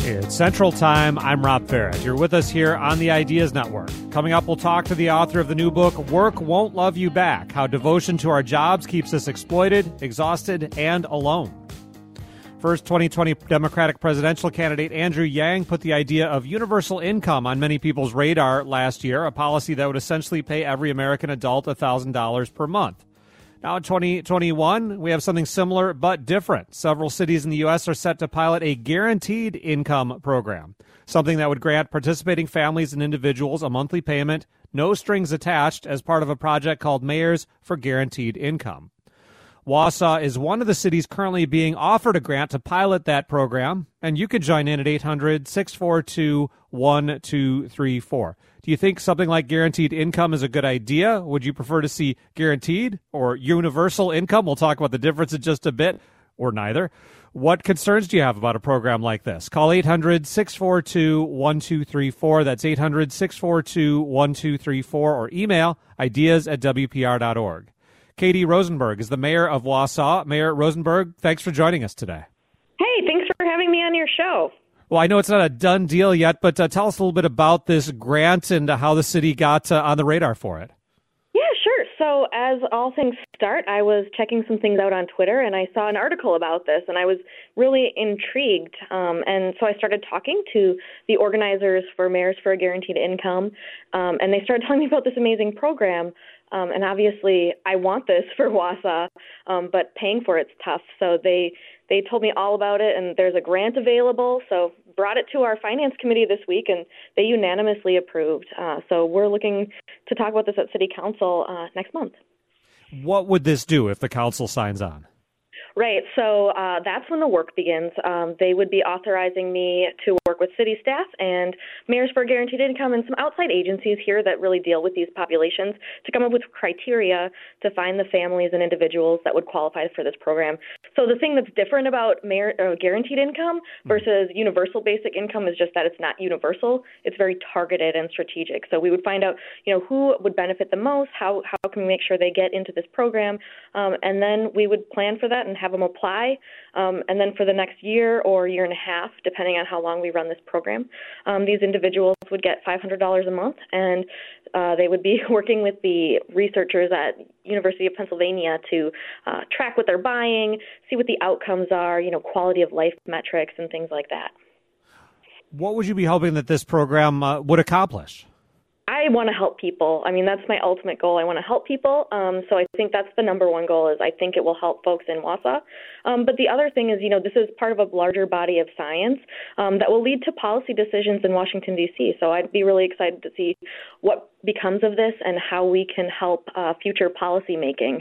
It's Central Time. I'm Rob Farrett. You're with us here on the Ideas Network. Coming up, we'll talk to the author of the new book, Work Won't Love You Back, How Devotion to Our Jobs Keeps Us Exploited, Exhausted, and Alone. First, 2020 Democratic presidential candidate Andrew Yang put the idea of universal income on many people's radar last year, a policy that would essentially pay every American adult $1,000 per month. Now in 2021, we have something similar but different. Several cities in the U.S. are set to pilot a guaranteed income program, something that would grant participating families and individuals a monthly payment, no strings attached, as part of a project called Mayors for Guaranteed Income. Wausau is one of the cities currently being offered a grant to pilot that program, and you could join in at 800-642-1234. Do you think something like guaranteed income is a good idea? Would you prefer to see guaranteed or universal income? We'll talk about the difference in just a bit, or neither. What concerns do you have about a program like this? Call 800-642-1234. That's 800-642-1234, or email ideas@wpr.org. Katie Rosenberg is the mayor of Wausau. Mayor Rosenberg, thanks for joining us today. Hey, thanks for having me on your show. Well, I know it's not a done deal yet, but tell us a little bit about this grant and how the city got on the radar for it. Yeah, sure. So as all things start, I was checking some things out on Twitter, and I saw an article about this, and I was really intrigued. And so I started talking to the organizers for Mayors for a Guaranteed Income, and they started telling me about this amazing program. And obviously, I want this for Wausau, but paying for it's tough. So they told me all about it, and there's a grant available. So brought it to our finance committee this week, and they unanimously approved. So we're looking to talk about this at City Council next month. What would this do if the council signs on? Right. So that's when the work begins. They would be authorizing me to work with city staff and Mayors for Guaranteed Income and some outside agencies here that really deal with these populations to come up with criteria to find the families and individuals that would qualify for this program. So the thing that's different about guaranteed income versus universal basic income is just that it's not universal. It's very targeted and strategic. So we would find out, who would benefit the most, how can we make sure they get into this program, and then we would plan for that and have them apply, and then for the next year or year and a half, depending on how long we run this program, these individuals would get $500 a month, and they would be working with the researchers at University of Pennsylvania to track what they're buying, see what the outcomes are, quality of life metrics and things like that. What would you be hoping that this program would accomplish? I want to help people. I mean, that's my ultimate goal. I want to help people. So I think that's the number one goal is I think it will help folks in Wausau. But the other thing is, this is part of a larger body of science that will lead to policy decisions in Washington, D.C. So I'd be really excited to see what becomes of this and how we can help future policy making.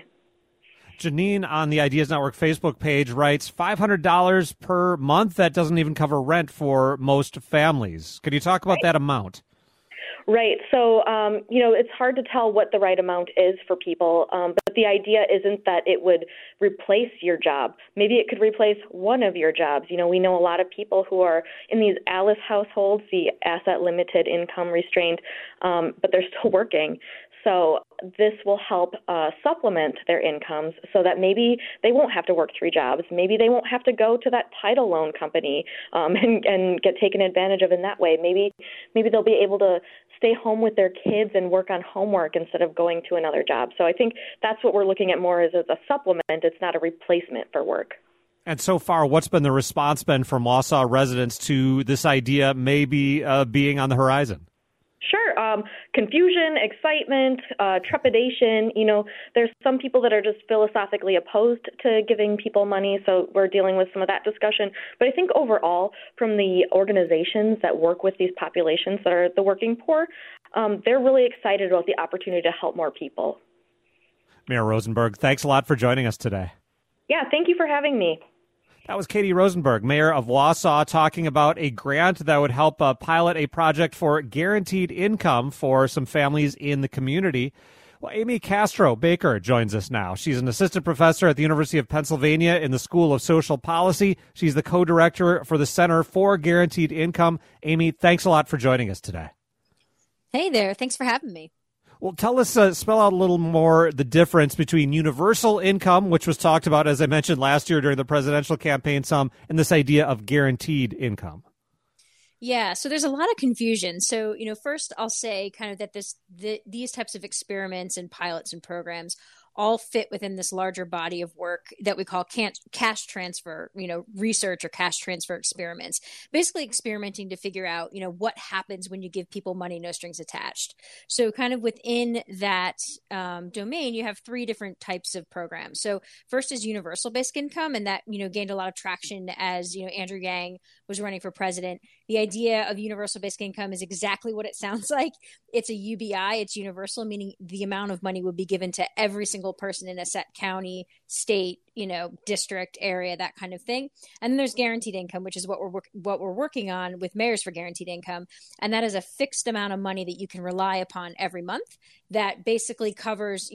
Janine on the Ideas Network Facebook page writes, $500 per month? That doesn't even cover rent for most families. Could you talk about that amount? Right. So, it's hard to tell what the right amount is for people, but the idea isn't that it would replace your job. Maybe it could replace one of your jobs. We know a lot of people who are in these ALICE households, the asset limited, income restrained, but they're still working. So this will help supplement their incomes so that maybe they won't have to work 3 jobs. Maybe they won't have to go to that title loan company and get taken advantage of in that way. Maybe they'll be able to stay home with their kids and work on homework instead of going to another job. So I think that's what we're looking at more as a supplement. It's not a replacement for work. And so far, what's been the response been from Wausau residents to this idea maybe being on the horizon? Sure. Confusion, excitement, trepidation. There's some people that are just philosophically opposed to giving people money, so we're dealing with some of that discussion. But I think overall, from the organizations that work with these populations that are the working poor, they're really excited about the opportunity to help more people. Mayor Rosenberg, thanks a lot for joining us today. Yeah, thank you for having me. That was Katie Rosenberg, mayor of Wausau, talking about a grant that would help pilot a project for guaranteed income for some families in the community. Well, Amy Castro Baker joins us now. She's an assistant professor at the University of Pennsylvania in the School of Social Policy. She's the co-director for the Center for Guaranteed Income. Amy, thanks a lot for joining us today. Hey there. Thanks for having me. Well, tell us, spell out a little more the difference between universal income, which was talked about, as I mentioned last year during the presidential campaign some, and this idea of guaranteed income. Yeah, so there's a lot of confusion. So, first I'll say kind of that these types of experiments and pilots and programs all fit within this larger body of work that we call cash transfer, research or cash transfer experiments. Basically experimenting to figure out, what happens when you give people money, no strings attached. So kind of within that domain, you have three different types of programs. So first is universal basic income, and that, gained a lot of traction as, Andrew Yang was running for president. The idea of universal basic income is exactly what it sounds like. It's a UBI, it's universal, meaning the amount of money would be given to every single person in a set county, state, district, area, that kind of thing. And then there's guaranteed income, which is what we're working on with Mayors for Guaranteed Income. And that is a fixed amount of money that you can rely upon every month that basically covers,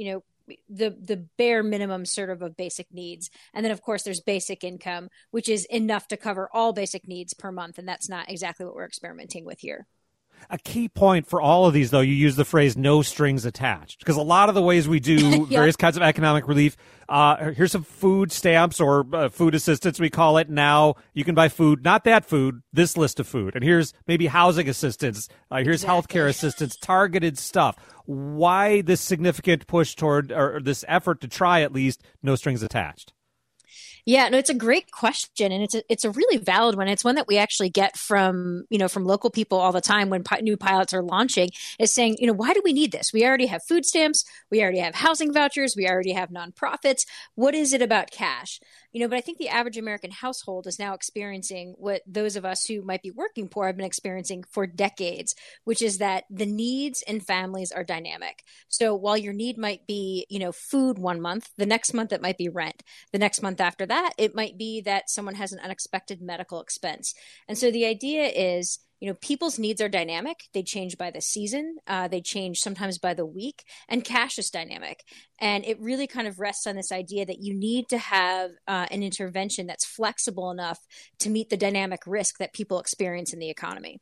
the bare minimum sort of basic needs. And then of course there's basic income, which is enough to cover all basic needs per month. And that's not exactly what we're experimenting with here. A key point for all of these, though, you use the phrase no strings attached, because a lot of the ways we do various kinds of economic relief, here's some food stamps or food assistance, we call it now. You can buy food, not that food, this list of food. And here's maybe housing assistance. Here's healthcare assistance, targeted stuff. Why this significant push toward, or this effort to try at least, no strings attached? Yeah, no, it's a great question, and it's a really valid one. It's one that we actually get from local people all the time when new pilots are launching, is saying, why do we need this? We already have food stamps, we already have housing vouchers, we already have nonprofits. What is it about cash? But I think the average American household is now experiencing what those of us who might be working poor have been experiencing for decades, which is that the needs in families are dynamic. So while your need might be, food one month, the next month it might be rent. The next month after that, it might be that someone has an unexpected medical expense. And so the idea is, people's needs are dynamic. They change by the season. They change sometimes by the week. And cash is dynamic. And it really kind of rests on this idea that you need to have an intervention that's flexible enough to meet the dynamic risk that people experience in the economy.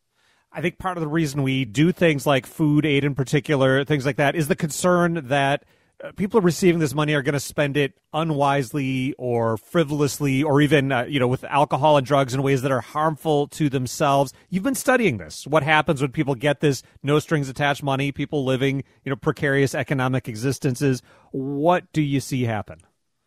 I think part of the reason we do things like food aid in particular, things like that, is the concern that people receiving this money are going to spend it unwisely or frivolously, or even, with alcohol and drugs in ways that are harmful to themselves. You've been studying this. What happens when people get this no strings attached money, people living, precarious economic existences? What do you see happen?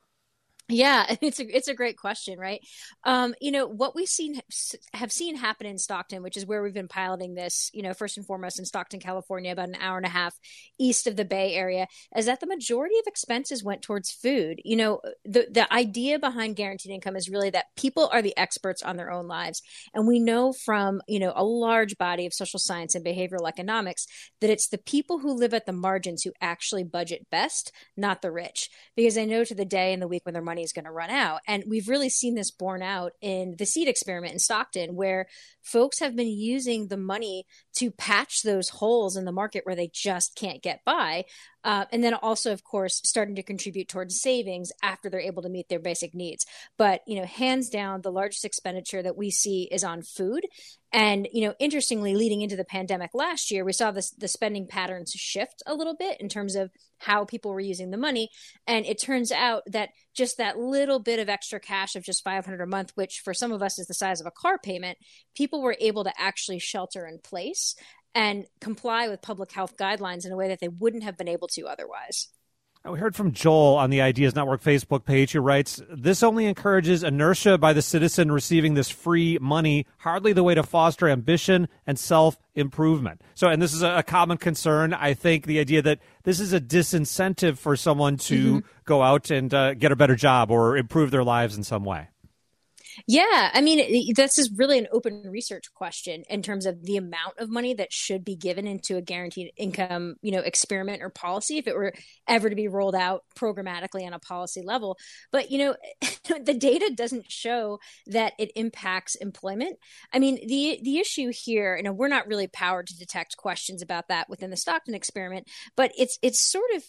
Yeah, it's a great question, right? What have seen happen in Stockton, which is where we've been piloting this, first and foremost in Stockton, California, about an hour and a half east of the Bay Area, is that the majority of expenses went towards food. The idea behind guaranteed income is really that people are the experts on their own lives. And we know from, a large body of social science and behavioral economics that it's the people who live at the margins who actually budget best, not the rich. Because they know to the day and the week when their money is going to run out. And we've really seen this borne out in the seed experiment in Stockton, where folks have been using the money to patch those holes in the market where they just can't get by. And then also, of course, starting to contribute towards savings after they're able to meet their basic needs. But, hands down, the largest expenditure that we see is on food. And, interestingly, leading into the pandemic last year, we saw the spending patterns shift a little bit in terms of how people were using the money. And it turns out that just that little bit of extra cash of just $500 a month, which for some of us is the size of a car payment, people were able to actually shelter in place and comply with public health guidelines in a way that they wouldn't have been able to otherwise. We heard from Joel on the Ideas Network Facebook page, who writes, "This only encourages inertia by the citizen receiving this free money, hardly the way to foster ambition and self-improvement." So, and this is a common concern, I think, the idea that this is a disincentive for someone to go out and get a better job or improve their lives in some way. Yeah, I mean, this is really an open research question in terms of the amount of money that should be given into a guaranteed income, experiment or policy if it were ever to be rolled out programmatically on a policy level. But, the data doesn't show that it impacts employment. I mean, the issue here, we're not really powered to detect questions about that within the Stockton experiment, but it's sort of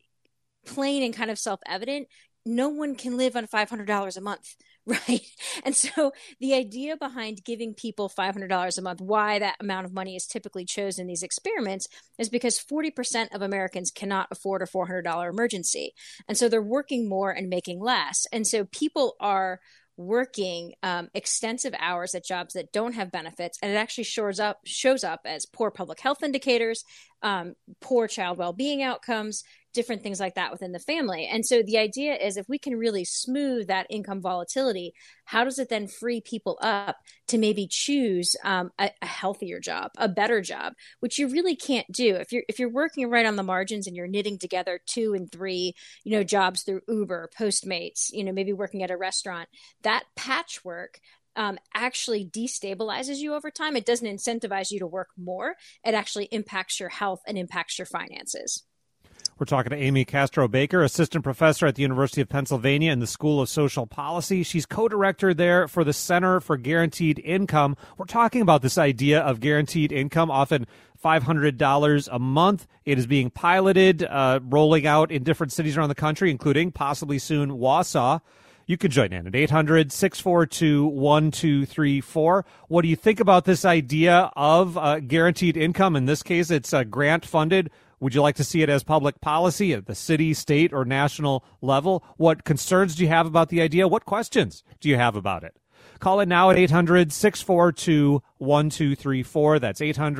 plain and kind of self-evident. No one can live on $500 a month. Right. And so the idea behind giving people $500 a month, why that amount of money is typically chosen in these experiments, is because 40% of Americans cannot afford a $400 emergency. And so they're working more and making less. And so people are working extensive hours at jobs that don't have benefits, and it actually shows up as poor public health indicators, poor child well-being outcomes, different things like that within the family. And so the idea is, if we can really smooth that income volatility, how does it then free people up to maybe choose a healthier job, a better job, which you really can't do if you're working right on the margins and you're knitting together 2 and 3, jobs through Uber, Postmates, maybe working at a restaurant. That patchwork actually destabilizes you over time. It doesn't incentivize you to work more. It actually impacts your health and impacts your finances. We're talking to Amy Castro Baker, assistant professor at the University of Pennsylvania in the School of Social Policy. She's co-director there for the Center for Guaranteed Income. We're talking about this idea of guaranteed income, often $500 a month. It is being piloted, rolling out in different cities around the country, including possibly soon Wausau. You can join in at 800-642-1234. What do you think about this idea of guaranteed income? In this case, it's grant funded. Would you like to see it as public policy at the city, state, or national level? What concerns do you have about the idea? What questions do you have about it? Call in now at 800-642-1234. That's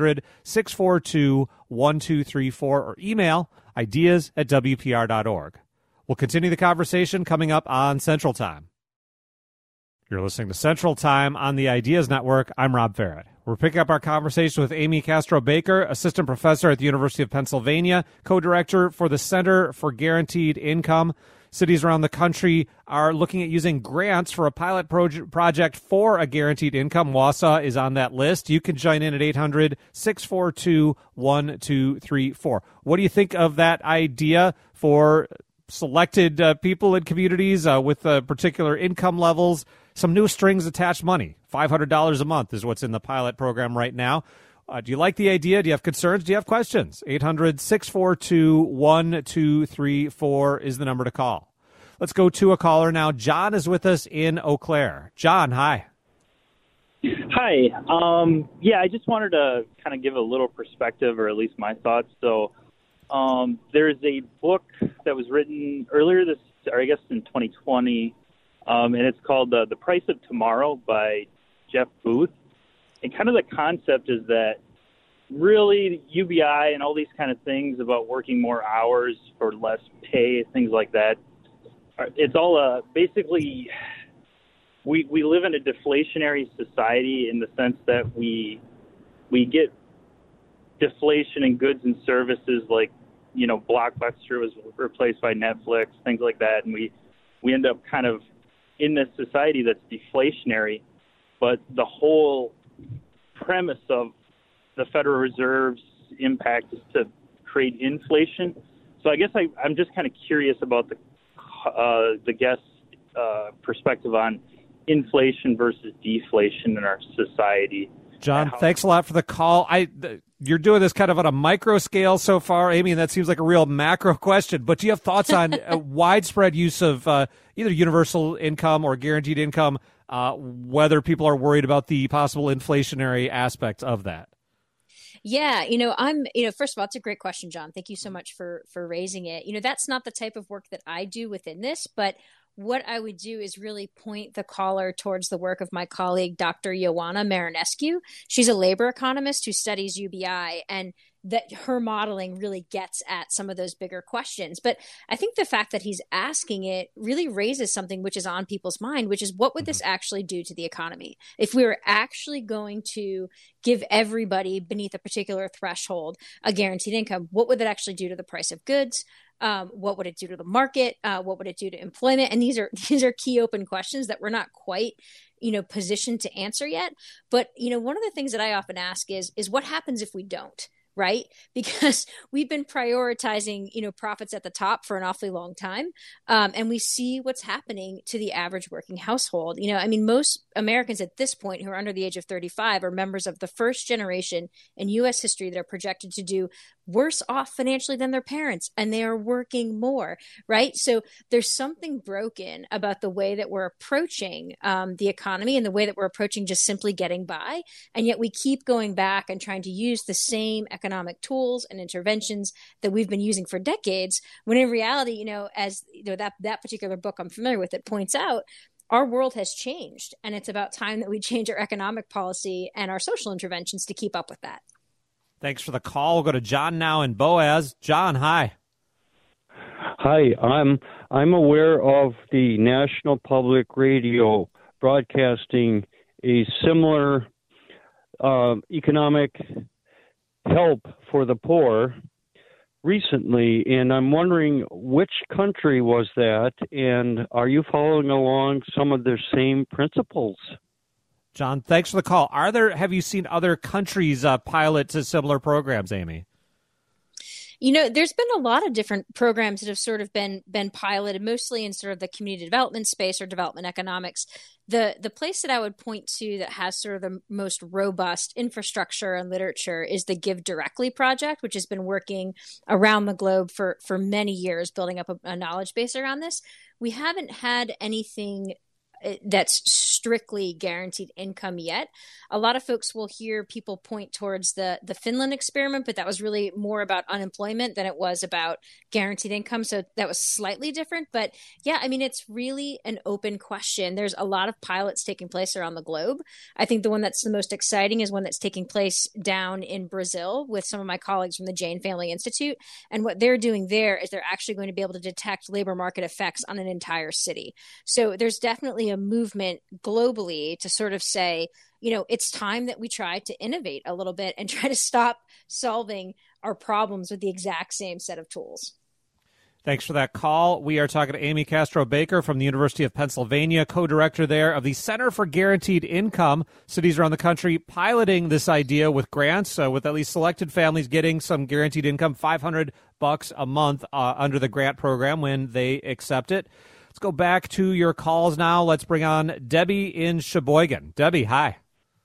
800-642-1234, or email ideas@wpr.org. We'll continue the conversation coming up on Central Time. You're listening to Central Time on the Ideas Network. I'm Rob Farrett. We're picking up our conversation with Amy Castro Baker, assistant professor at the University of Pennsylvania, co-director for the Center for Guaranteed Income. Cities around the country are looking at using grants for a pilot project for a guaranteed income. Wausau is on that list. You can join in at 800-642-1234. What do you think of that idea for selected people in communities with particular income levels? Some new strings attached money. $500 a month is what's in the pilot program right now. Do you like the idea? Do you have concerns? Do you have questions? 800-642-1234 is the number to call. Let's go to a caller now. John is with us in Eau Claire. John, hi. Hi. I just wanted to kind of give a little perspective, or at least my thoughts. So there's a book that was written earlier in 2020, and it's called The Price of Tomorrow by Jeff Booth. And kind of the concept is that really UBI and all these kind of things about working more hours for less pay, things like that, it's all basically we live in a deflationary society in the sense that we get deflation in goods and services, like, Blockbuster was replaced by Netflix, things like that. And we end up kind of in this society that's deflationary. But the whole premise of the Federal Reserve's impact is to create inflation. So I guess I'm just kind of curious about the guest's perspective on inflation versus deflation in our society. John, thanks a lot for the call. You're doing this kind of on a micro scale so far, Amy, and that seems like a real macro question. But do you have thoughts on widespread use of either universal income or guaranteed income, whether people are worried about the possible inflationary aspects of that? Yeah, first of all, it's a great question, John. Thank you so much for raising it. That's not the type of work that I do within this, but what I would do is really point the caller towards the work of my colleague, Dr. Ioana Marinescu. She's a labor economist who studies UBI, and that her modeling really gets at some of those bigger questions. But I think the fact that he's asking it really raises something which is on people's mind, which is, what would this actually do to the economy? If we were actually going to give everybody beneath a particular threshold a guaranteed income, what would that actually do to the price of goods? What would it do to the market? What would it do to employment? And these are key open questions that we're not quite, positioned to answer yet. But, one of the things that I often ask is what happens if we don't? Right? Because we've been prioritizing, profits at the top for an awfully long time. And we see what's happening to the average working household. Most Americans at this point who are under the age of 35 are members of the first generation in U.S. history that are projected to do worse off financially than their parents, and they are working more, right? So there's something broken about the way that we're approaching the economy and the way that we're approaching just simply getting by. And yet we keep going back and trying to use the same economic tools and interventions that we've been using for decades, when in reality, as that particular book I'm familiar with, it points out, our world has changed, and it's about time that we change our economic policy and our social interventions to keep up with that. Thanks for the call. We'll go to John now in Boaz. John, hi. Hi, I'm aware of the National Public Radio broadcasting a similar economic help for the poor recently, and I'm wondering which country was that, and are you following along some of the same principles? John, thanks for the call. Have you seen other countries pilot to similar programs, Amy? There's been a lot of different programs that have sort of been piloted, mostly in sort of the community development space or development economics. The place that I would point to that has sort of the most robust infrastructure and literature is the Give Directly project, which has been working around the globe for many years, building up a knowledge base around this. We haven't had anything that's strictly guaranteed income yet. A lot of folks will hear people point towards the Finland experiment, but that was really more about unemployment than it was about guaranteed income. So that was slightly different. But yeah, I mean, it's really an open question. There's a lot of pilots taking place around the globe. I think the one that's the most exciting is one that's taking place down in Brazil with some of my colleagues from the Jane Family Institute. And what they're doing there is they're actually going to be able to detect labor market effects on an entire city. So there's definitely a movement globally to sort of say, it's time that we try to innovate a little bit and try to stop solving our problems with the exact same set of tools. Thanks for that call. We are talking to Amy Castro Baker from the University of Pennsylvania, co-director there of the Center for Guaranteed Income. Cities around the country piloting this idea with grants, with at least selected families getting some guaranteed income, $500 a month under the grant program when they accept it. Let's go back to your calls now. Let's bring on Debbie in Sheboygan. Debbie, hi.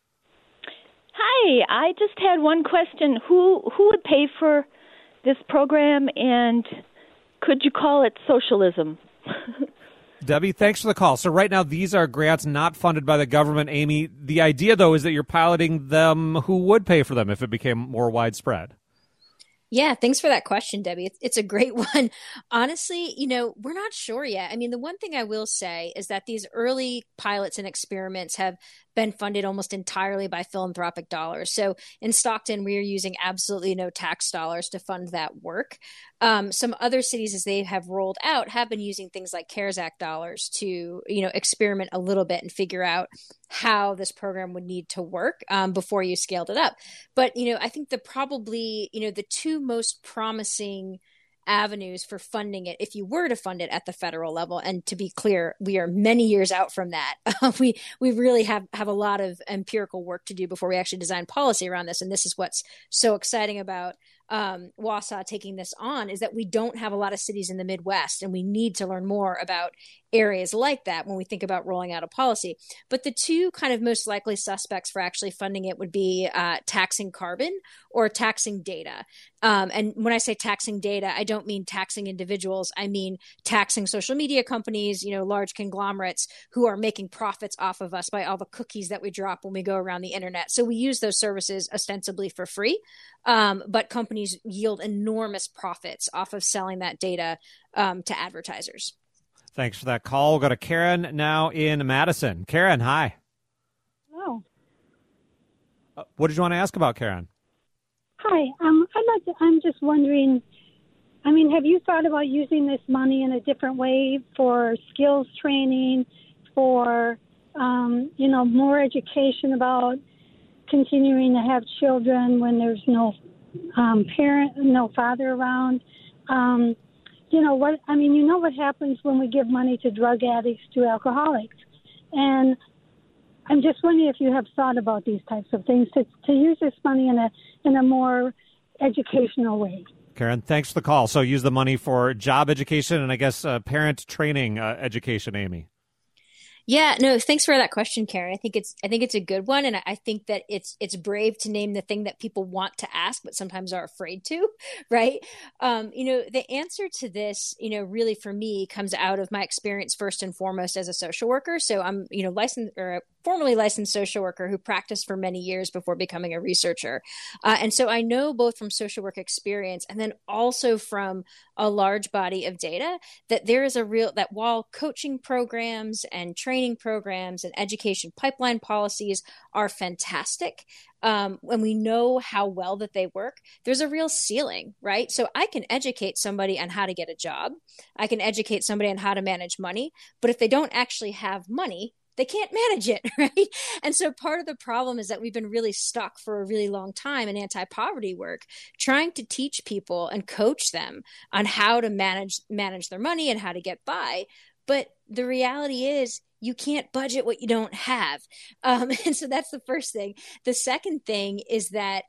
Hi, I just had one question. Who would pay for this program, and could you call it socialism? Debbie, thanks for the call. So right now, these are grants not funded by the government, Amy. The idea, though, is that you're piloting them. Who would pay for them if it became more widespread? Yeah, thanks for that question, Debbie. It's a great one. Honestly, we're not sure yet. I mean, the one thing I will say is that these early pilots and experiments have been funded almost entirely by philanthropic dollars. So in Stockton, we are using absolutely no tax dollars to fund that work. Some other cities, as they have rolled out, have been using things like CARES Act dollars to, experiment a little bit and figure out how this program would need to work before you scaled it up. But, I think the two most promising avenues for funding it, if you were to fund it at the federal level, and to be clear, we are many years out from that. We really have a lot of empirical work to do before we actually design policy around this. And this is what's so exciting about Wausau taking this on, is that we don't have a lot of cities in the Midwest, and we need to learn more about areas like that when we think about rolling out a policy. But the two kind of most likely suspects for actually funding it would be taxing carbon or taxing data. And when I say taxing data, I don't mean taxing individuals. I mean taxing social media companies, large conglomerates who are making profits off of us by all the cookies that we drop when we go around the internet. So we use those services ostensibly for free, but companies yield enormous profits off of selling that data to advertisers. Thanks for that call. We'll go to Karen now in Madison. Karen, hi. Hello. What did you want to ask about, Karen? Hi. I'm just wondering, have you thought about using this money in a different way for skills training, for, more education about continuing to have children when there's no father around? What happens when we give money to drug addicts, to alcoholics. And I'm just wondering if you have thought about these types of things, to use this money in a more educational way. Karen, thanks for the call. So use the money for job education and I guess parent training education, Amy. Yeah, no, thanks for that question, Karen. I think it's a good one, and I think that it's brave to name the thing that people want to ask, but sometimes are afraid to, right? The answer to this, really for me comes out of my experience first and foremost as a social worker. So I'm, licensed or formerly licensed social worker who practiced for many years before becoming a researcher. And so I know both from social work experience and then also from a large body of data that there is that while coaching programs and training programs and education pipeline policies are fantastic, and we know how well that they work, there's a real ceiling, right? So I can educate somebody on how to get a job. I can educate somebody on how to manage money. But if they don't actually have money, they can't manage it, right? And so part of the problem is that we've been really stuck for a really long time in anti-poverty work, trying to teach people and coach them on how to manage their money and how to get by. But the reality is you can't budget what you don't have. And so that's the first thing. The second thing is that,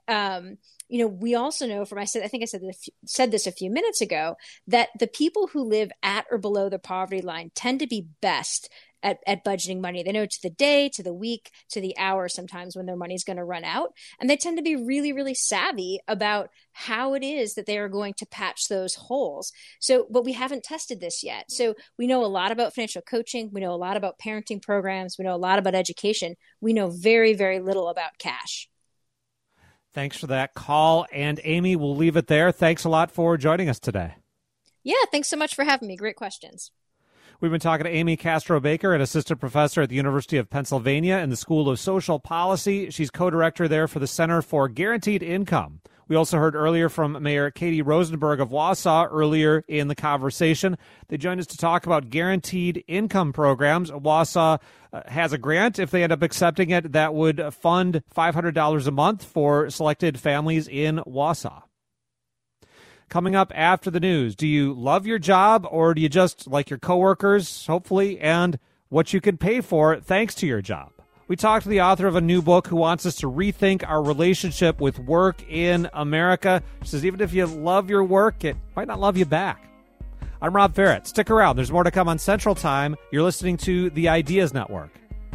we also know from, I think I said this a few minutes ago, that the people who live at or below the poverty line tend to be best at budgeting money. They know to the day, to the week, to the hour sometimes when their money's going to run out. And they tend to be really, really savvy about how it is that they are going to patch those holes. But we haven't tested this yet. So we know a lot about financial coaching. We know a lot about parenting programs. We know a lot about education. We know very, very little about cash. Thanks for that call. And Amy, we'll leave it there. Thanks a lot for joining us today. Yeah, thanks so much for having me. Great questions. We've been talking to Amy Castro-Baker, an assistant professor at the University of Pennsylvania in the School of Social Policy. She's co-director there for the Center for Guaranteed Income. We also heard earlier from Mayor Katie Rosenberg of Wausau earlier in the conversation. They joined us to talk about guaranteed income programs. Wausau has a grant, if they end up accepting it, that would fund $500 a month for selected families in Wausau. Coming up after the news, do you love your job or do you just like your coworkers, hopefully, and what you can pay for thanks to your job? We talked to the author of a new book who wants us to rethink our relationship with work in America. She says even if you love your work, it might not love you back. I'm Rob Ferret. Stick around. There's more to come on Central Time. You're listening to The Ideas Network.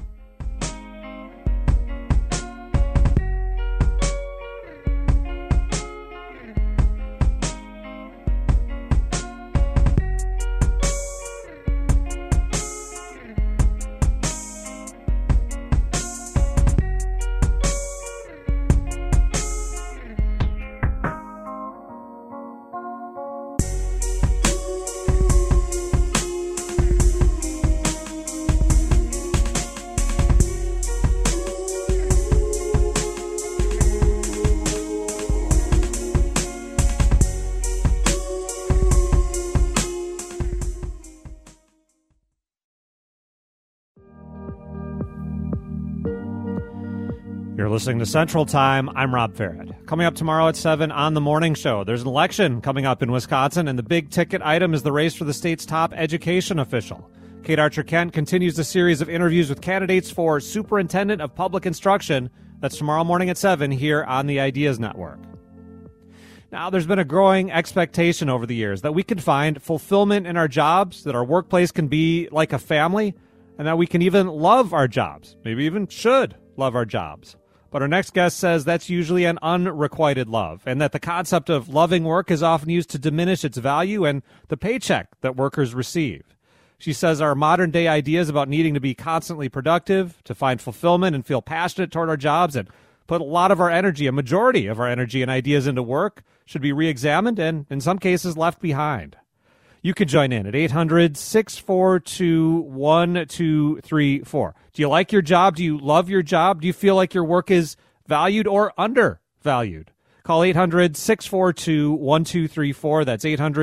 You're listening to Central Time. I'm Rob Ferret. Coming up tomorrow at 7 on The Morning Show, there's an election coming up in Wisconsin, and the big ticket item is the race for the state's top education official. Kate Archer-Kent continues the series of interviews with candidates for Superintendent of Public Instruction. That's tomorrow morning at 7 here on the Ideas Network. Now, there's been a growing expectation over the years that we can find fulfillment in our jobs, that our workplace can be like a family, and that we can even love our jobs, maybe even should love our jobs. But our next guest says that's usually an unrequited love, and that the concept of loving work is often used to diminish its value and the paycheck that workers receive. She says our modern-day ideas about needing to be constantly productive, to find fulfillment and feel passionate toward our jobs, and put a lot of our energy, a majority of our energy and ideas into work, should be re-examined and, in some cases, left behind. You can join in at 800-642-1234. Do you like your job? Do you love your job? Do you feel like your work is valued or undervalued? Call 800-642-1234. That's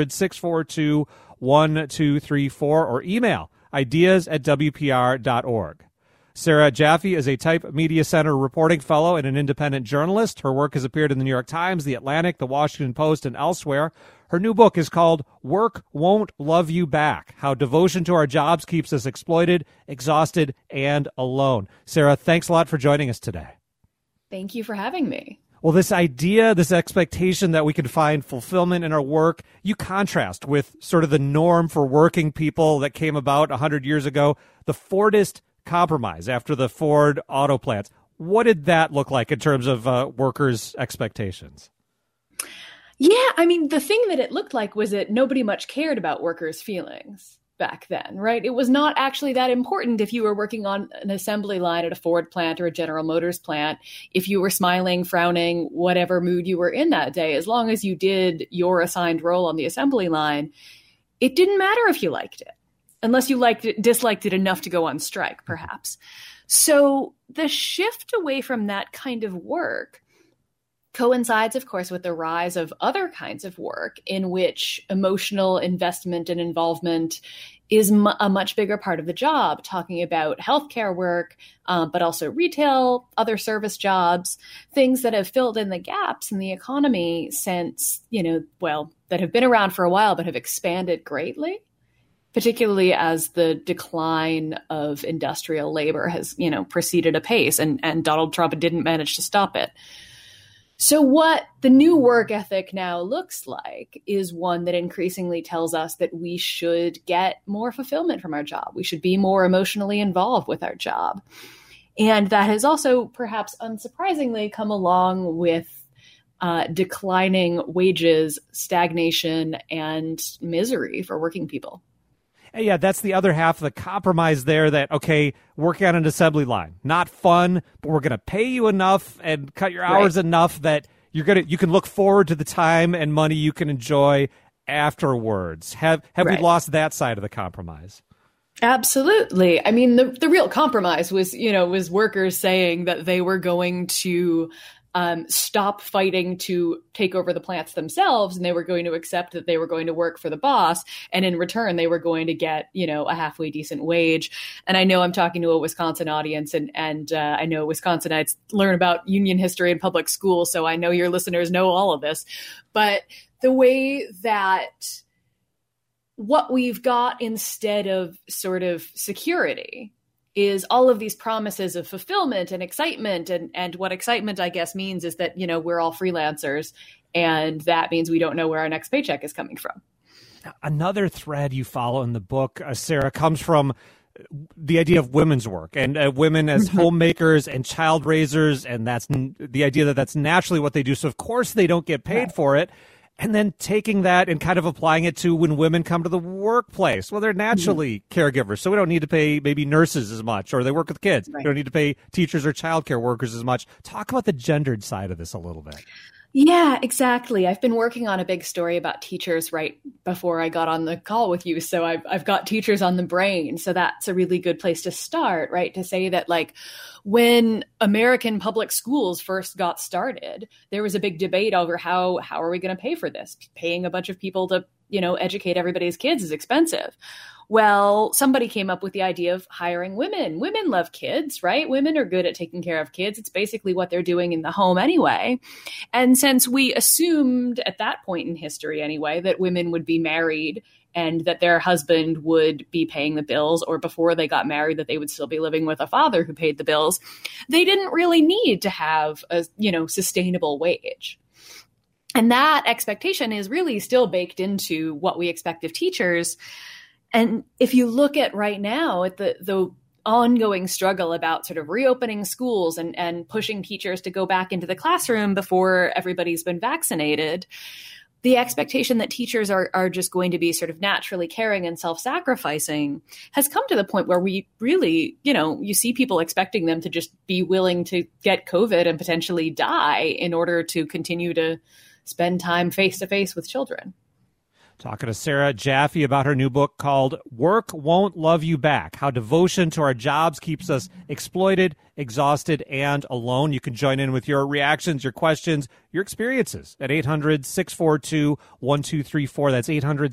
800-642-1234. Or email ideas@wpr.org. Sarah Jaffe is a Type Media Center reporting fellow and an independent journalist. Her work has appeared in the New York Times, The Atlantic, The Washington Post, and elsewhere. Her new book is called Work Won't Love You Back: How Devotion to Our Jobs Keeps Us Exploited, Exhausted, and Alone. Sarah, thanks a lot for joining us today. Thank you for having me. Well, this idea, this expectation that we can find fulfillment in our work, you contrast with sort of the norm for working people that came about 100 years ago, the Fordist compromise after the Ford auto plants. What did that look like in terms of workers' expectations? Yeah, I mean, the thing that it looked like was that nobody much cared about workers' feelings. back then, right? It was not actually that important if you were working on an assembly line at a Ford plant or a General Motors plant, if you were smiling, frowning, whatever mood you were in that day, as long as you did your assigned role on the assembly line, it didn't matter if you liked it, unless you disliked it enough to go on strike, perhaps. So the shift away from that kind of work coincides, of course, with the rise of other kinds of work in which emotional investment and involvement is a much bigger part of the job, talking about healthcare work, but also retail, other service jobs, things that have filled in the gaps in the economy since, that have been around for a while, but have expanded greatly, particularly as the decline of industrial labor has, proceeded apace, and Donald Trump didn't manage to stop it. So what the new work ethic now looks like is one that increasingly tells us that we should get more fulfillment from our job. We should be more emotionally involved with our job. And that has also, perhaps unsurprisingly, come along with declining wages, stagnation, and misery for working people. Yeah, that's the other half of the compromise there, that, okay, working on an assembly line, not fun, but we're going to pay you enough and cut your hours enough that you can look forward to the time and money you can enjoy afterwards. Have we lost that side of the compromise? Absolutely. I mean, the real compromise was workers saying that they were going to stop fighting to take over the plants themselves, and they were going to accept that they were going to work for the boss, and in return they were going to get a halfway decent wage. And I know I'm talking to a Wisconsin audience, and I know Wisconsinites learn about union history in public school, so I know your listeners know all of this. But the way that what we've got instead of sort of security is all of these promises of fulfillment and excitement. And what excitement, I guess, means is that, we're all freelancers, and that means we don't know where our next paycheck is coming from. Another thread you follow in the book, Sarah, comes from the idea of women's work and women as homemakers and child raisers. And that's the idea that that's naturally what they do. So, of course, they don't get paid for it. And then taking that and kind of applying it to when women come to the workplace. Well, they're naturally caregivers, so we don't need to pay maybe nurses as much, or they work with kids. We don't need to pay teachers or childcare workers as much. Talk about the gendered side of this a little bit. Yeah, exactly. I've been working on a big story about teachers right before I got on the call with you. So I've got teachers on the brain. So that's a really good place to start, right? To say that, like, when American public schools first got started, there was a big debate over how are we going to pay for this? Paying a bunch of people to, educate everybody's kids is expensive. Well, somebody came up with the idea of hiring women. Women love kids, right? Women are good at taking care of kids. It's basically what they're doing in the home anyway. And since we assumed at that point in history anyway that women would be married and that their husband would be paying the bills, or before they got married that they would still be living with a father who paid the bills, they didn't really need to have a, sustainable wage. And that expectation is really still baked into what we expect of teachers. And if you look at right now at the ongoing struggle about sort of reopening schools and pushing teachers to go back into the classroom before everybody's been vaccinated, the expectation that teachers are just going to be sort of naturally caring and self-sacrificing has come to the point where we really, you see people expecting them to just be willing to get COVID and potentially die in order to continue to spend time face-to-face with children. Talking to Sarah Jaffe about her new book called Work Won't Love You Back, How Devotion to Our Jobs Keeps Us Exploited, Exhausted, and Alone. You can join in with your reactions, your questions, your experiences at 800-642-1234. That's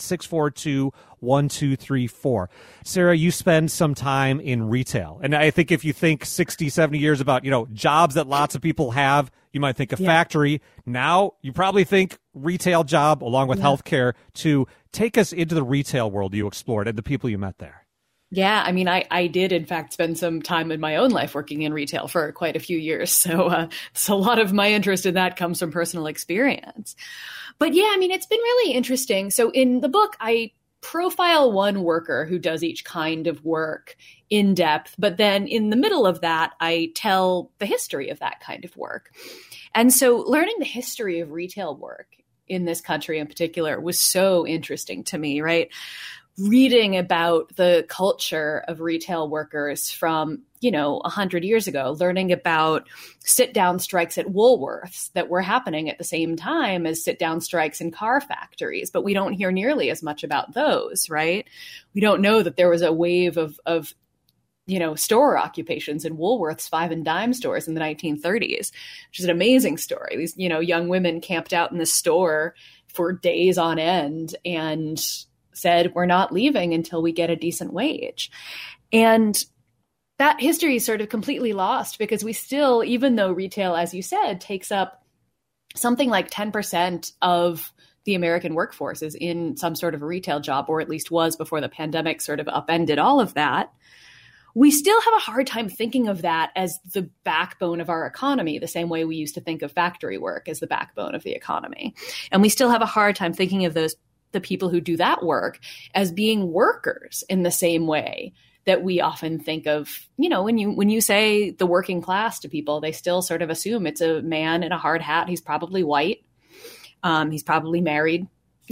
800-642-1234. Sarah, you spend some time in retail. And I think if you think 60, 70 years about, jobs that lots of people have, you might think a factory. Now you probably think retail job along with healthcare. To take us into the retail world you explored and the people you met there. Yeah, I mean, I did, in fact, spend some time in my own life working in retail for quite a few years. So a lot of my interest in that comes from personal experience. But yeah, I mean, it's been really interesting. So in the book, I profile one worker who does each kind of work in depth. But then in the middle of that, I tell the history of that kind of work. And so learning the history of retail work in this country in particular was so interesting to me, right? reading about the culture of retail workers from, 100 years ago, learning about sit-down strikes at Woolworths that were happening at the same time as sit-down strikes in car factories. But we don't hear nearly as much about those, right? We don't know that there was a wave of store occupations in Woolworths 5 and dime stores in the 1930s, which is an amazing story. These, young women camped out in the store for days on end and said, we're not leaving until we get a decent wage. And that history is sort of completely lost because we still, even though retail, as you said, takes up something like 10% of the American workforce is in some sort of a retail job, or at least was before the pandemic sort of upended all of that. We still have a hard time thinking of that as the backbone of our economy, the same way we used to think of factory work as the backbone of the economy. And we still have a hard time thinking of the people who do that work as being workers in the same way that we often think of, when you say the working class to people, they still sort of assume it's a man in a hard hat. He's probably white. He's probably married,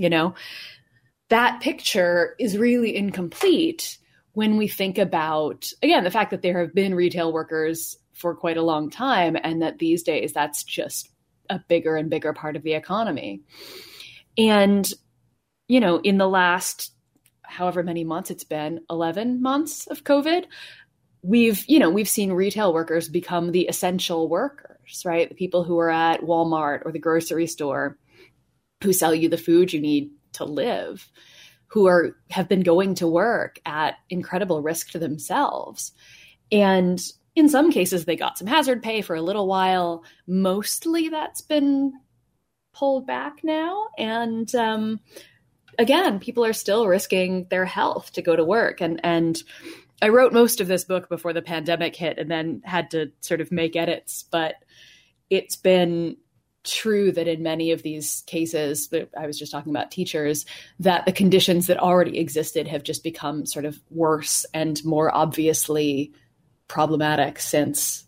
That picture is really incomplete when we think about, again, the fact that there have been retail workers for quite a long time and that these days that's just a bigger and bigger part of the economy. And, in the last however many months it's been, 11 months of COVID, we've seen retail workers become the essential workers, right? The people who are at Walmart or the grocery store who sell you the food you need to live, who have been going to work at incredible risk to themselves. And in some cases, they got some hazard pay for a little while. Mostly that's been pulled back now. And again, people are still risking their health to go to work. And I wrote most of this book before the pandemic hit and then had to sort of make edits. But it's been true that in many of these cases, I was just talking about teachers, that the conditions that already existed have just become sort of worse and more obviously problematic since.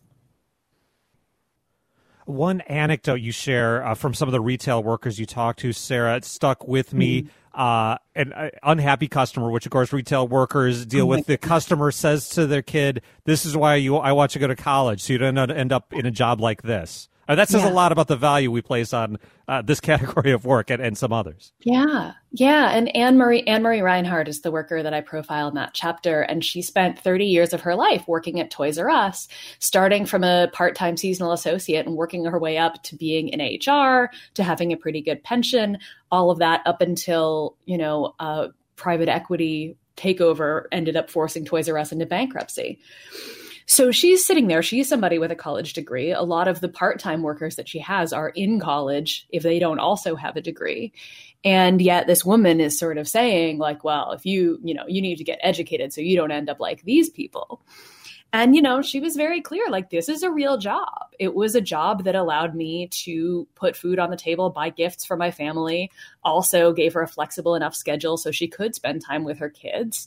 One anecdote you share from some of the retail workers you talked to, Sarah, it stuck with me. An unhappy customer, which of course retail workers deal with. The customer says to their kid, "This is why I want you to go to college, so you don't end up in a job like this." That says a lot about the value we place on this category of work and some others. Yeah. And Anne-Marie Reinhardt is the worker that I profile in that chapter. And she spent 30 years of her life working at Toys R Us, starting from a part-time seasonal associate and working her way up to being in HR, to having a pretty good pension, all of that up until, private equity takeover ended up forcing Toys R Us into bankruptcy. So she's sitting there. She's somebody with a college degree. A lot of the part-time workers that she has are in college if they don't also have a degree. And yet this woman is sort of saying like, well, if you need to get educated so you don't end up like these people. And, she was very clear, like, this is a real job. It was a job that allowed me to put food on the table, buy gifts for my family, also gave her a flexible enough schedule so she could spend time with her kids.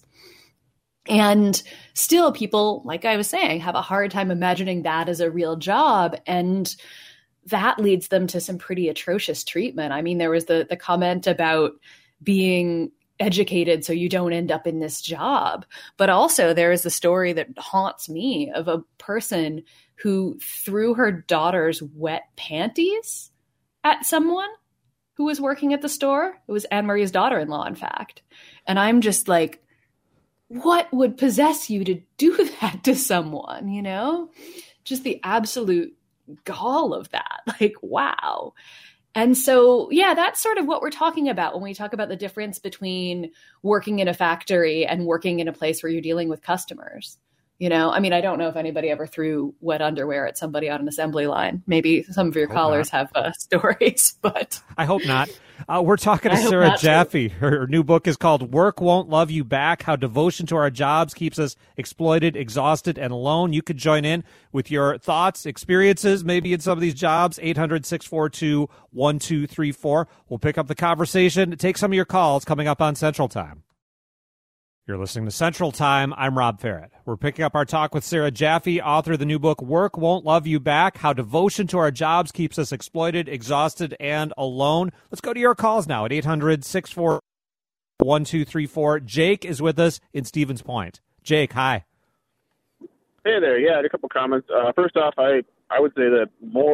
And still people, like I was saying, have a hard time imagining that as a real job. And that leads them to some pretty atrocious treatment. I mean, there was the comment about being educated so you don't end up in this job. But also there is the story that haunts me of a person who threw her daughter's wet panties at someone who was working at the store. It was Anne-Marie's daughter-in-law, in fact. And I'm just like, what would possess you to do that to someone, Just the absolute gall of that. Like, wow. And so, that's sort of what we're talking about when we talk about the difference between working in a factory and working in a place where you're dealing with customers. I mean, I don't know if anybody ever threw wet underwear at somebody on an assembly line. Maybe some of your callers have stories, but I hope not. We're talking to Sarah Jaffe. Her new book is called Work Won't Love You Back, How Devotion to Our Jobs Keeps Us Exploited, Exhausted, and Alone. You could join in with your thoughts, experiences, maybe in some of these jobs, 800-642-1234. We'll pick up the conversation, take some of your calls coming up on Central Time. You're listening to Central Time. I'm Rob Ferret. We're picking up our talk with Sarah Jaffe, author of the new book, Work Won't Love You Back, How Devotion to Our Jobs Keeps Us Exploited, Exhausted, and Alone. Let's go to your calls now at 800-642. 1234. Jake is with us in Stevens Point. Jake, hi. Hey there. Yeah, I had a couple comments. First off, I would say that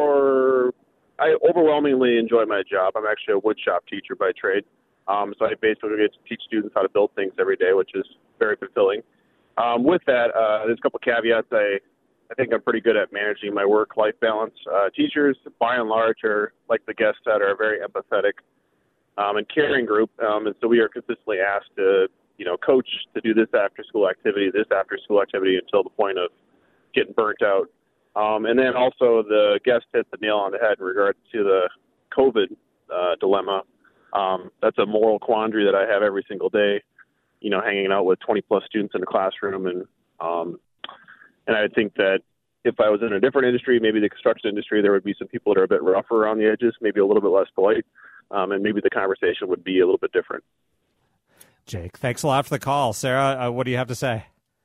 I overwhelmingly enjoy my job. I'm actually a wood shop teacher by trade. So I basically get to teach students how to build things every day, which is very fulfilling. With that, there's a couple caveats. I think I'm pretty good at managing my work-life balance. Teachers, by and large, are, like the guest said, are a very empathetic and caring group. And so we are consistently asked to, coach to do this after-school activity until the point of getting burnt out. And then also the guest hit the nail on the head in regards to the COVID dilemma. That's a moral quandary that I have every single day, hanging out with 20-plus students in a classroom. And I think that if I was in a different industry, maybe the construction industry, there would be some people that are a bit rougher around the edges, maybe a little bit less polite, and maybe the conversation would be a little bit different. Jake, thanks a lot for the call. Sarah, what do you have to say?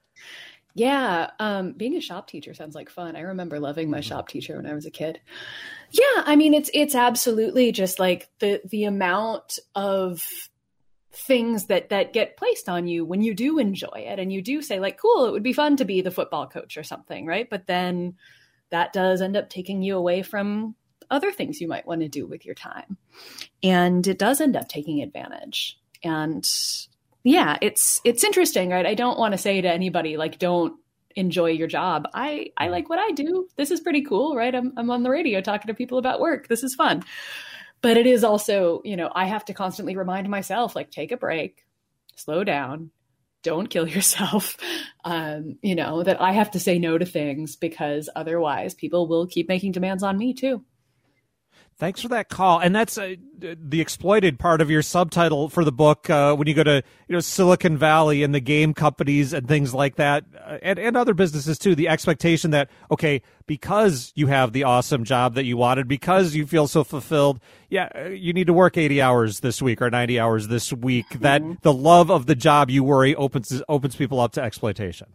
Yeah, being a shop teacher sounds like fun. I remember loving my shop teacher when I was a kid. Yeah, I mean, it's absolutely just like the amount of things that get placed on you when you do enjoy it and you do say like, cool, it would be fun to be the football coach or something, right? But then that does end up taking you away from other things you might want to do with your time. And it does end up taking advantage. And yeah, it's interesting, right? I don't want to say to anybody, like, don't enjoy your job. I like what I do. This is pretty cool, right? I'm on the radio talking to people about work. This is fun. But it is also, I have to constantly remind myself, like, take a break, slow down, don't kill yourself, that I have to say no to things because otherwise people will keep making demands on me too. Thanks for that call. And that's the exploited part of your subtitle for the book when you go to Silicon Valley and the game companies and things like that, and other businesses too, the expectation that, okay, because you have the awesome job that you wanted, because you feel so fulfilled, you need to work 80 hours this week or 90 hours this week. Mm-hmm. That the love of the job, you worry, opens people up to exploitation.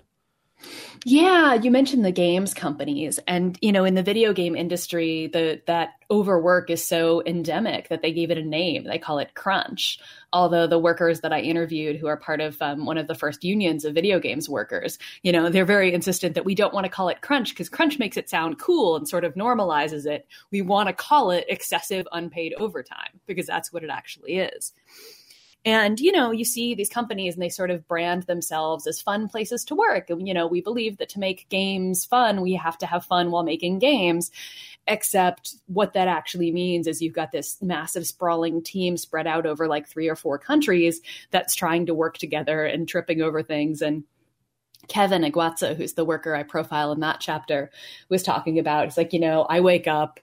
Yeah, you mentioned the games companies, and in the video game industry, that overwork is so endemic that they gave it a name. They call it crunch. Although the workers that I interviewed, who are part of one of the first unions of video games workers, they're very insistent that we don't want to call it crunch because crunch makes it sound cool and sort of normalizes it. We want to call it excessive unpaid overtime because that's what it actually is. And, you see these companies and they sort of brand themselves as fun places to work. And, we believe that to make games fun, we have to have fun while making games. Except what that actually means is you've got this massive sprawling team spread out over like 3 or 4 countries that's trying to work together and tripping over things. And Kevin Iguatza, who's the worker I profile in that chapter, was talking about, it's like, I wake up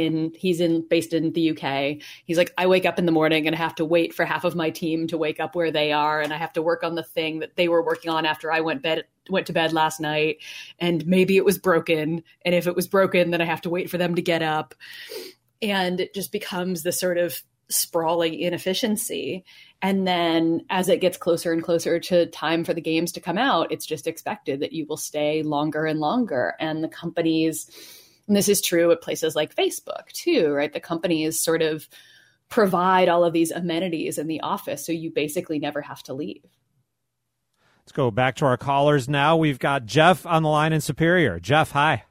based in the UK. He's like, I wake up in the morning and I have to wait for half of my team to wake up where they are. And I have to work on the thing that they were working on after I went to bed last night. And maybe it was broken. And if it was broken, then I have to wait for them to get up. And it just becomes this sort of sprawling inefficiency. And then as it gets closer and closer to time for the games to come out, it's just expected that you will stay longer and longer. And the companies, and this is true at places like Facebook too, right? The companies sort of provide all of these amenities in the office, so you basically never have to leave. Let's go back to our callers now. We've got Jeff on the line in Superior. Jeff, hi.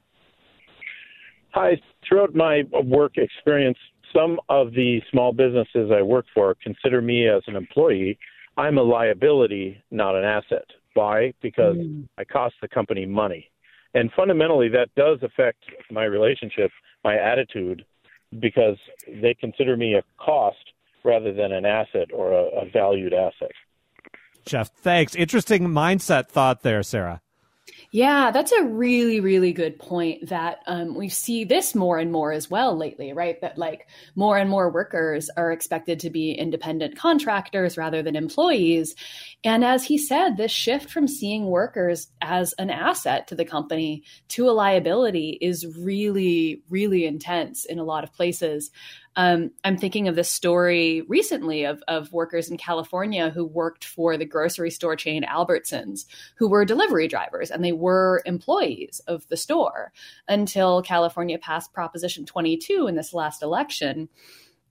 Hi. Throughout my work experience, some of the small businesses I work for consider me as an employee. I'm a liability, not an asset. Why? Because I cost the company money. And fundamentally, that does affect my relationship, my attitude, because they consider me a cost rather than an asset or a valued asset. Jeff, thanks. Interesting mindset thought there, Sarah. Yeah, that's a really, really good point that we see this more and more as well lately, right? That like more and more workers are expected to be independent contractors rather than employees. And as he said, this shift from seeing workers as an asset to the company to a liability is really, really intense in a lot of places. I'm thinking of this story recently of workers in California who worked for the grocery store chain Albertsons, who were delivery drivers, and they were employees of the store until California passed Proposition 22 in this last election.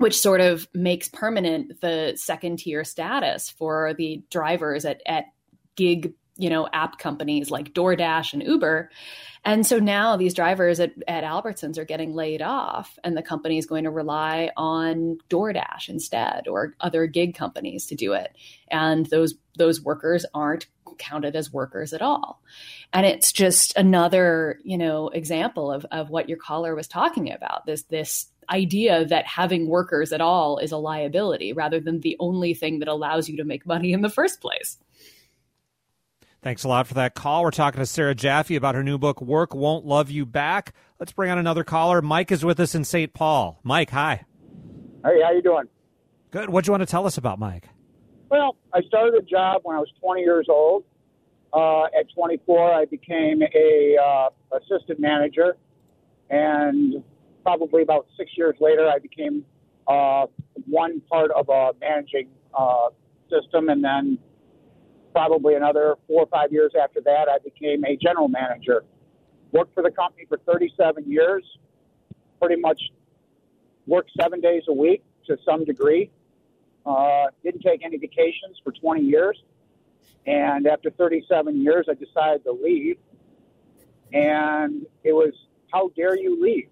which sort of makes permanent the second tier status for the drivers at gig, app companies like DoorDash and Uber. And so now these drivers at Albertsons are getting laid off, and the company is going to rely on DoorDash instead, or other gig companies to do it. And those workers aren't counted as workers at all. And it's just another, example of what your caller was talking about, this idea that having workers at all is a liability rather than the only thing that allows you to make money in the first place. Thanks a lot for that call. We're talking to Sarah Jaffe about her new book, Work Won't Love You Back. Let's bring on another caller. Mike is with us in St. Paul. Mike, hi. Hey, how you doing? Good. What do you want to tell us about, Mike? Well, I started a job when I was 20 years old. At 24, I became a assistant manager, and probably about 6 years later, I became one part of a managing system, and then probably another 4 or 5 years after that, I became a general manager. Worked for the company for 37 years, pretty much worked 7 days a week to some degree. Didn't take any vacations for 20 years. And after 37 years, I decided to leave. And it was, how dare you leave?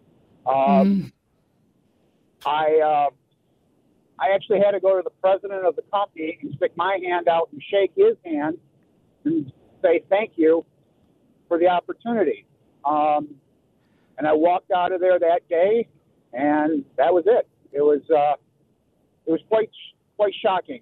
I actually had to go to the president of the company and stick my hand out and shake his hand and say thank you for the opportunity. And I walked out of there that day, and that was it. It was quite shocking.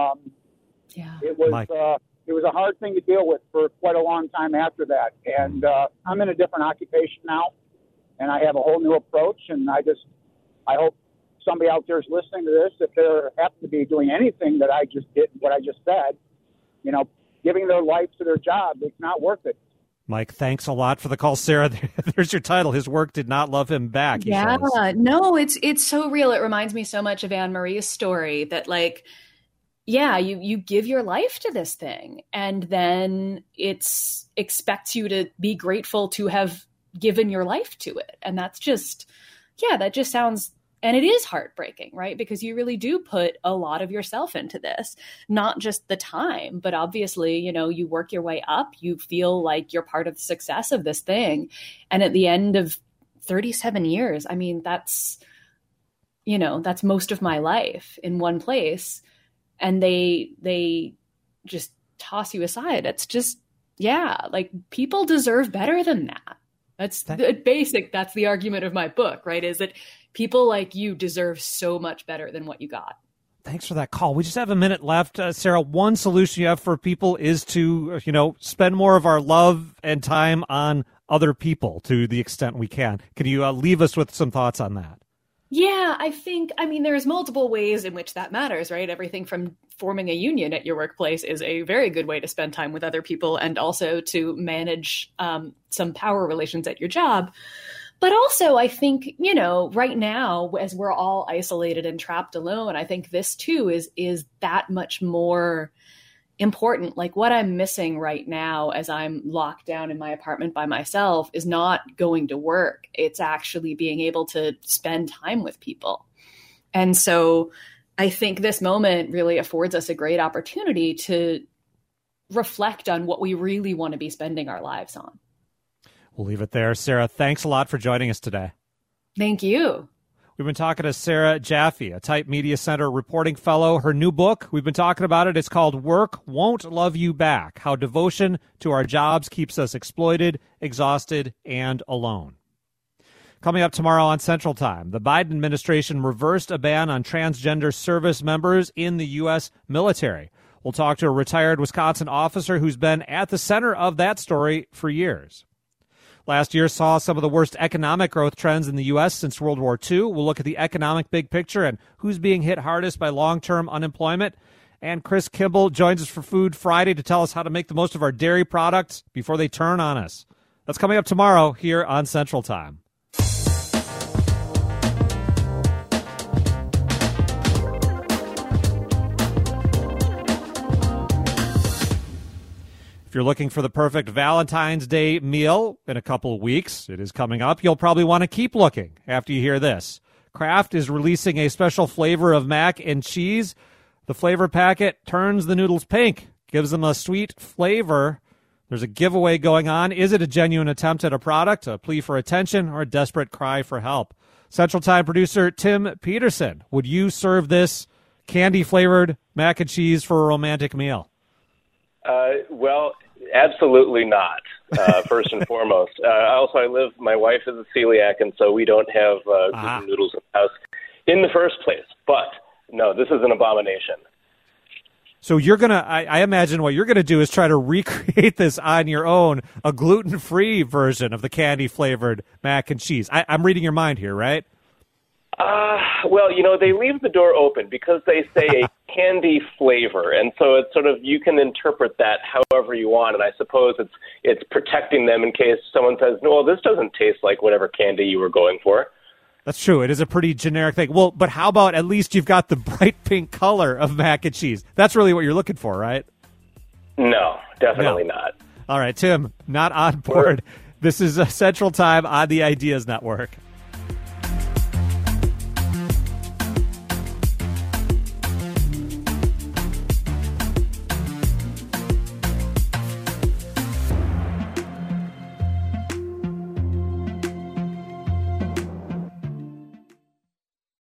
It was a hard thing to deal with for quite a long time after that. And I'm in a different occupation now, and I have a whole new approach. And I hope somebody out there is listening to this, if they're happen to be doing anything that I just did, what I just said, giving their life to their job, it's not worth it. Mike, thanks a lot for the call. Sarah, there's your title. His work did not love him back. Yeah, no, it's so real. It reminds me so much of Anne Marie's story that, you give your life to this thing, and then it expects you to be grateful to have given your life to it. And that's just, that just sounds, and it is heartbreaking, right? Because you really do put a lot of yourself into this, not just the time, but obviously, you work your way up, you feel like you're part of the success of this thing. And at the end of 37 years, I mean, that's most of my life in one place. And they just toss you aside. It's just, people deserve better than that. That's the argument of my book, right? Is that people like you deserve so much better than what you got. Thanks for that call. We just have a minute left. Sarah, one solution you have for people is to, spend more of our love and time on other people to the extent we can. Can you leave us with some thoughts on that? Yeah, there's multiple ways in which that matters, right? Everything from forming a union at your workplace is a very good way to spend time with other people, and also to manage some power relations at your job. But also, I think, right now, as we're all isolated and trapped alone, I think this too is that much more important. Like, what I'm missing right now as I'm locked down in my apartment by myself is not going to work. It's actually being able to spend time with people. And so I think this moment really affords us a great opportunity to reflect on what we really want to be spending our lives on. We'll leave it there. Sarah, thanks a lot for joining us today. Thank you. We've been talking to Sarah Jaffe, a Type Media Center reporting fellow. Her new book, we've been talking about it. It's called Work Won't Love You Back, How Devotion to Our Jobs Keeps Us Exploited, Exhausted, and Alone. Coming up tomorrow on Central Time, the Biden administration reversed a ban on transgender service members in the U.S. military. We'll talk to a retired Wisconsin officer who's been at the center of that story for years. Last year saw some of the worst economic growth trends in the U.S. since World War II. We'll look at the economic big picture and who's being hit hardest by long-term unemployment. And Chris Kimball joins us for Food Friday to tell us how to make the most of our dairy products before they turn on us. That's coming up tomorrow here on Central Time. If you're looking for the perfect Valentine's Day meal in a couple of weeks, it is coming up. You'll probably want to keep looking after you hear this. Kraft is releasing a special flavor of mac and cheese. The flavor packet turns the noodles pink, gives them a sweet flavor. There's a giveaway going on. Is it a genuine attempt at a product, a plea for attention, or a desperate cry for help? Central Time producer Tim Peterson, would you serve this candy-flavored mac and cheese for a romantic meal? Well, absolutely not, first and foremost. My wife is a celiac, and so we don't have gluten noodles in the house in the first place. But, no, this is an abomination. So you're going to, I imagine what you're going to do is try to recreate this on your own, a gluten-free version of the candy-flavored mac and cheese. I'm reading your mind here, right? Well, they leave the door open because they say a candy flavor, and so it's sort of, you can interpret that however you want, and I suppose it's protecting them in case someone says, no, well, this doesn't taste like whatever candy you were going for. That's true. It is a pretty generic thing. Well, but how about at least you've got the bright pink color of mac and cheese? That's really what you're looking for, right? No, definitely not. All right, Tim, not on board. This is Central Time on the Ideas Network.